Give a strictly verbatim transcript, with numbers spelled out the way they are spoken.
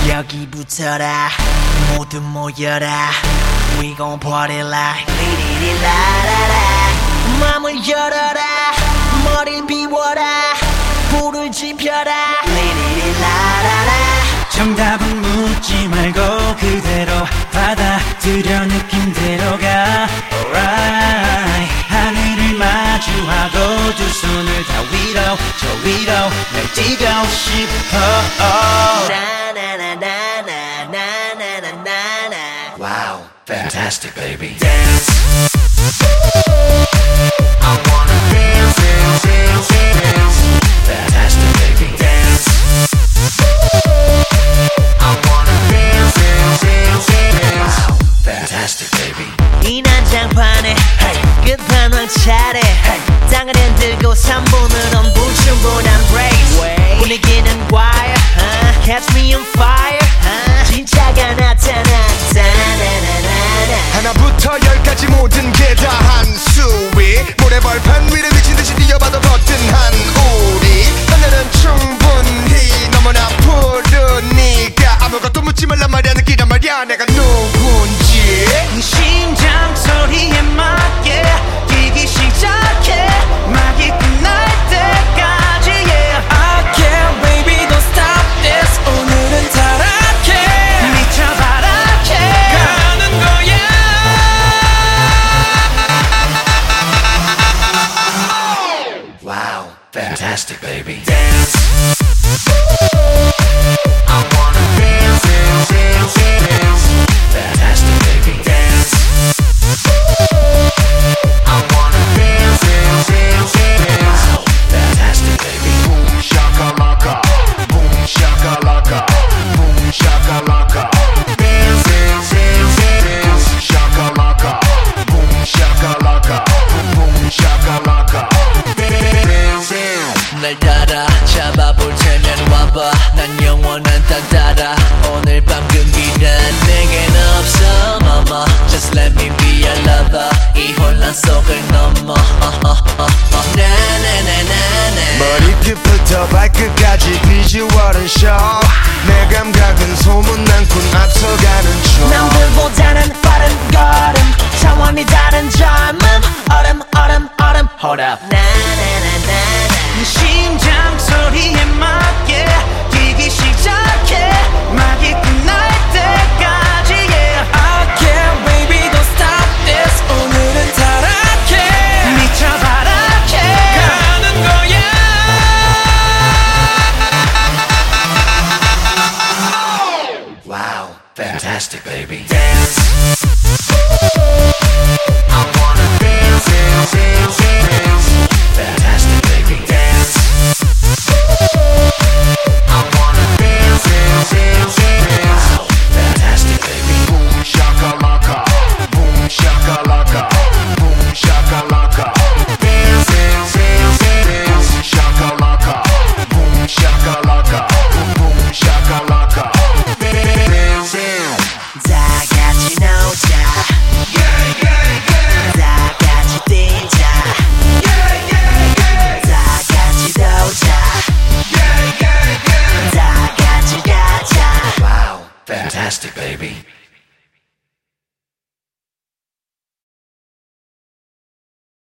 여기부터라 모두 모여라 We gon' party like 리리리라라라 맘을 열어라 머리를 비워라 불을 지펴라 리리리라라라 정답은 묻지 말고 그대로 받아들여 느낌대로 가 Alright 하늘을 마주하고 두 손을 다 위로 저 위로 날 뛰고 싶어 나나나나나나나나나 Wow, fantastic baby. Dance I wanna dance, dance, dance, dance Fantastic baby. Dance I wanna dance, dance, dance, dance Wow, fantastic baby. 이 난장판에 hey. 끝판왕 차례 hey. 땅을 흔들고 삼 분은 불충분한 race Way. 분위기는 wire uh. Catch me on fire uh. 진짜가 나타났다 하나부터 열까지 모든 게 다 한수위 모래벌판 위를 미친듯이 뛰어봐도 거뜬한 우리 하늘은 충분히 너무나 푸르니까 아무것도 묻지 말란 말이야 느끼란 말이야 내가 누군지 네 심장 소리에 맞게 뛰기 시작해 막이 끝날 때까지 yeah. I can't baby don't stop this 오늘은 타락해 미쳐 바락해 가는 거야 Wow, fantastic baby. Dance I wanna dance, dance, dance, dance Fantastic baby. Dance I wanna dance, dance, dance, dance Wow, fantastic baby. Boom shakalaka Boom shakalaka Boom shakalaka Dance, dance, dance, dance Shakalaka Boom shakalaka Boom shakalaka Dance, dance 날 따라 잡아볼 테면 와봐 난 영원한 땅 따라 오늘 밤 금기란 내겐 없어 mama Just let me be your lover 이 혼란 속을 넘어 나나나나나 머리끝부터 발끝까지 비주얼은 show 내 감각은 소문난 꾼 앞서가는 중 남들보다는 빠른 걸음 차원이 다른 젊음 얼음 얼음 얼음 Hold up 나나나나나 네 심장 소리에 맞게 뛰기 시작해 막이 끝날 때까지 yeah. I can't baby don't stop this 오늘은 타락해 미쳐 바락해 가는 거야 Wow, fantastic baby. Dance I wanna dance, dance, dance, dance